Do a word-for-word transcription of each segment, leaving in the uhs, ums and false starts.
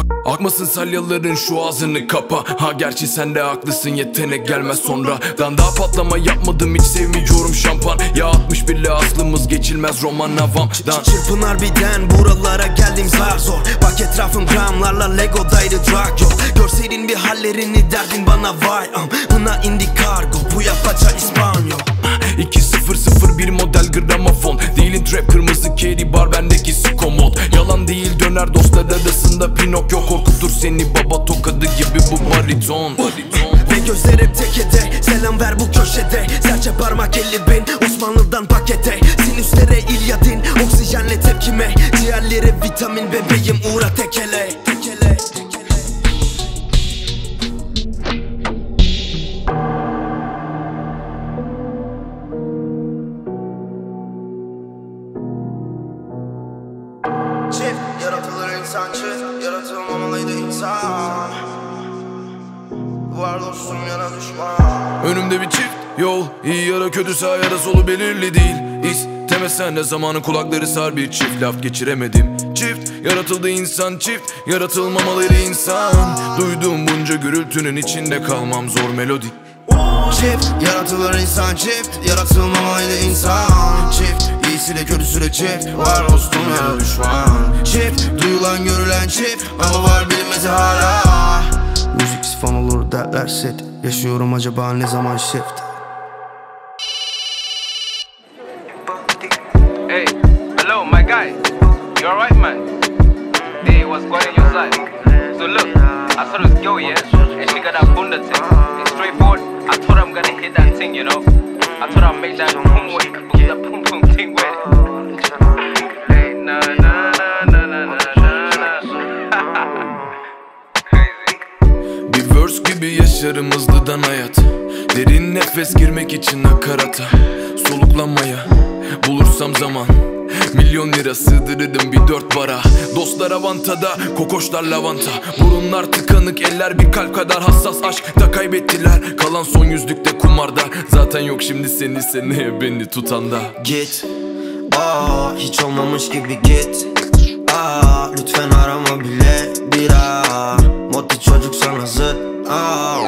Akmasın salyaların şu ağzını kapa. Ha gerçi sen de haklısın, yetenek gelmez sonra. Dan daha patlama yapmadım, hiç sevmiyorum şampan. Ya altmış birle aslımız geçilmez roman havam. Çırpınar birden buralara geldim zar zor. Bak etrafım gramlarla Lego'daydı drag yok. Görseydin bir hallerini derdin bana vay am. Hına indi kargo, bu yapaca İspanyol. iki sıfır sıfır bir model gramofon. Değilin trap, kırmızı kedi bar, bendeki skomod. Yalan değil döner dostlar arasında Pinokyo. Korkutur seni baba tokadı gibi bu bariton. Ve gözler hep tekede, selam ver bu köşede. Serçe parmak elli bin, Osmanlı'dan pakete. Sinüslere İlyadin, oksijenle tepkime. Ciğerlere vitamin bebeğim, uğra tekele, tekele. Çift yaratılır insan, çift yaratılmamalıydı insan. Var dostum yana düşman. Önümde bir çift yol, iyi ya da kötü, sağ ya da solu belirli değil. İstemesen de zamanın kulakları sar, bir çift laf geçiremedim. Çift yaratıldı insan, çift yaratılmamalıydı insan. Duyduğum bunca gürültünün içinde kalmam zor melodi. Çift yaratılır insan, çift yaratılmamalıydı insan. Çift iyisiyle kötüsüyle çift, var dostum ya da düşman. Çift duyulan görülen çift, ama var bilinmezi hala. Müziksiz fan olur derler set. Yaşıyorum acaba ne zaman shift? Hey, hello my guy. You alright man? Hey, what's going on your side? So look, I saw this girl, yeah, and she got that bunda thing. It's straightforward. I told her I'm gonna hit that thing, you know. I told her I'll make that boom wet, that boom boom thing wet. Hey, na na na na na na na. Crazy. Bir verse gibi yaşarım hızlıdan hayat. Derin nefes girmek için nakarata. Soluklanmaya bulursam zaman. Milyon lira sığdırırım bir dört bara. Dostlar avantada, kokoşlar lavanta. Burunlar tıkanık, eller bir kalp kadar hassas. Aşkta kaybettiler, kalan son yüzlükte kumarda. Zaten yok şimdi seni, seneye beni tutan da. Git, aa hiç olmamış gibi git. Aa lütfen arama bile bir aa. Moti çocuk sana zıt, aa.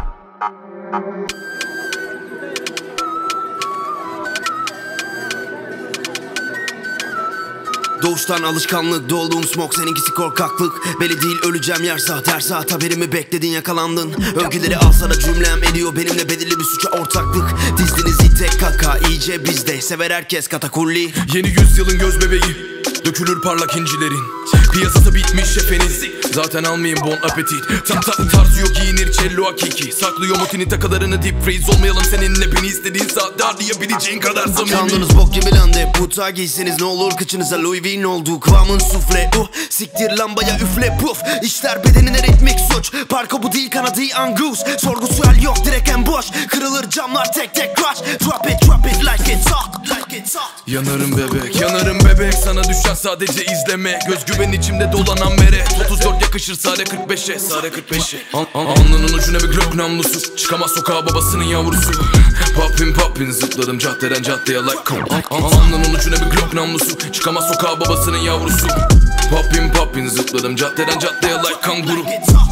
Doğuştan alışkanlık, dolduğum smoke, seninkisi korkaklık. Belli değil öleceğim yer saat, her saat haberimi bekledin yakalandın. Övgüleri alsa da cümlem ediyor benimle belirli bir suça ortaklık. Dizdiniz tek kaka, iyice bizde sever herkes katakulli. Yeni yüzyılın göz bebeği, dökülür parlak incilerin. Piyasası bitmiş efeniz, zaten almayayım bon appetit. Ta ta tarzı yok, giyinir cello hakiki. Saklıyor motini takalarını, deep freeze olmayalım seninle. Beni istediğin saatte harcayabileceğin kadar samimi. Kandınız bok gibi lan de puta giyseniz ne olur, kıçınıza Louis Vuitton oldu kıvamın sufle. Uh siktir lambaya üfle puf, işler bedenine ritmik suç. Parka bu değil kanadı angus, sorgu sual yok direkt en boş. Kırılır camlar tek tek crash. Drop it drop it like it's hot, like it's hot. Yanarım bebek, yanarım bebek, sana düşen sadece izleme. Gözgüven içimde dolanan mere. otuz dört yakışır sade kırk beşe, sade kırk beşe. An an alnının ucuna bir Glock namlusu, çıkamaz sokağa babasının yavrusu. Poppin poppin zıpladım caddeden caddeye like come. An an alnının ucuna bir Glock namlusu, çıkamaz sokağa babasının yavrusu. Poppin poppin zıpladım caddeden caddeye like kanguru.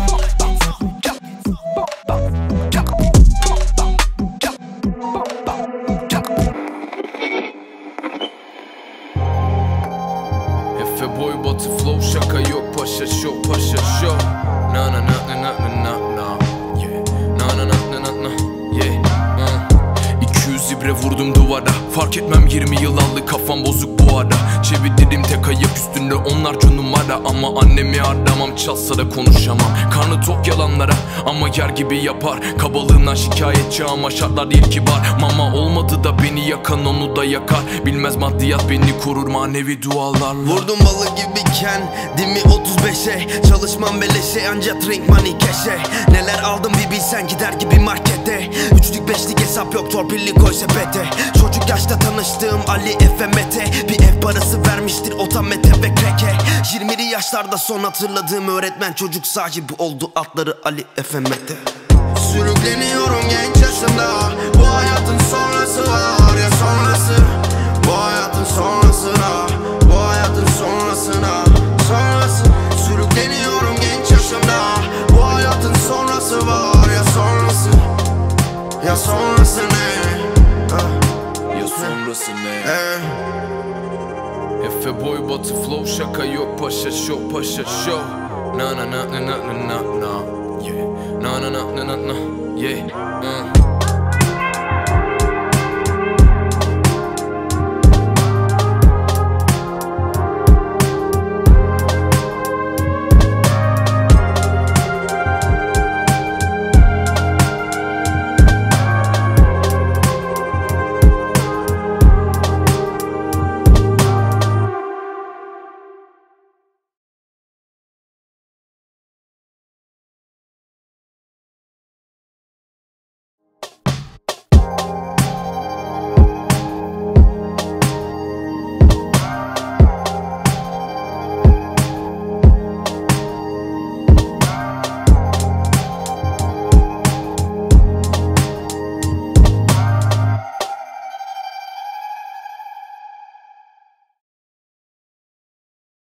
Efe boy batı flow, şaka yok paşa show, paşa show. Na na na na na na na na yeah. Na na na na na na yeah. uh. iki yüz ibre vurdum duvara, fark etmem yirmi yıl aldı, kafam bozuk bu ara. Çevirdim tek ayak üstünde onlarca numara. Ama annemi aramam, çalsa da konuşamam. Karnı tok yalanlara ama yer gibi yapar. Kabalığından şikayetçi ama şartlar değil kibar. Mama olmadı da beni yakan onu da yakar. Bilmez maddiyat beni korur manevi dualarla. Vurdum balı gibiken dimi otuz beşe. Çalışmam beleşe ancak drink money keşe. Neler aldım bir bilsen gider gibi markete. Üçlük beşlik hesap yok, torpilli koy sepete. Çocuk yaşta tanıştığım Ali Efe Mete. Bir ev parası vermiştir otamete ve kreke. Yirmili yaşlarda son hatırladığım öğretmen çocuk sahibi oldu, adları Ali Efe Mete. Sürükleniyorum genç yaşımda, bu hayatın sonrası var ya sonrası. Bu hayatın sonrasına, bu hayatın sonrasına, sonrası. Sürükleniyorum genç yeah. Efe boy batı flow şaka yok paşa show paşa show. Na na na na na na na na yeah. Na na na na na na yeah. Uh.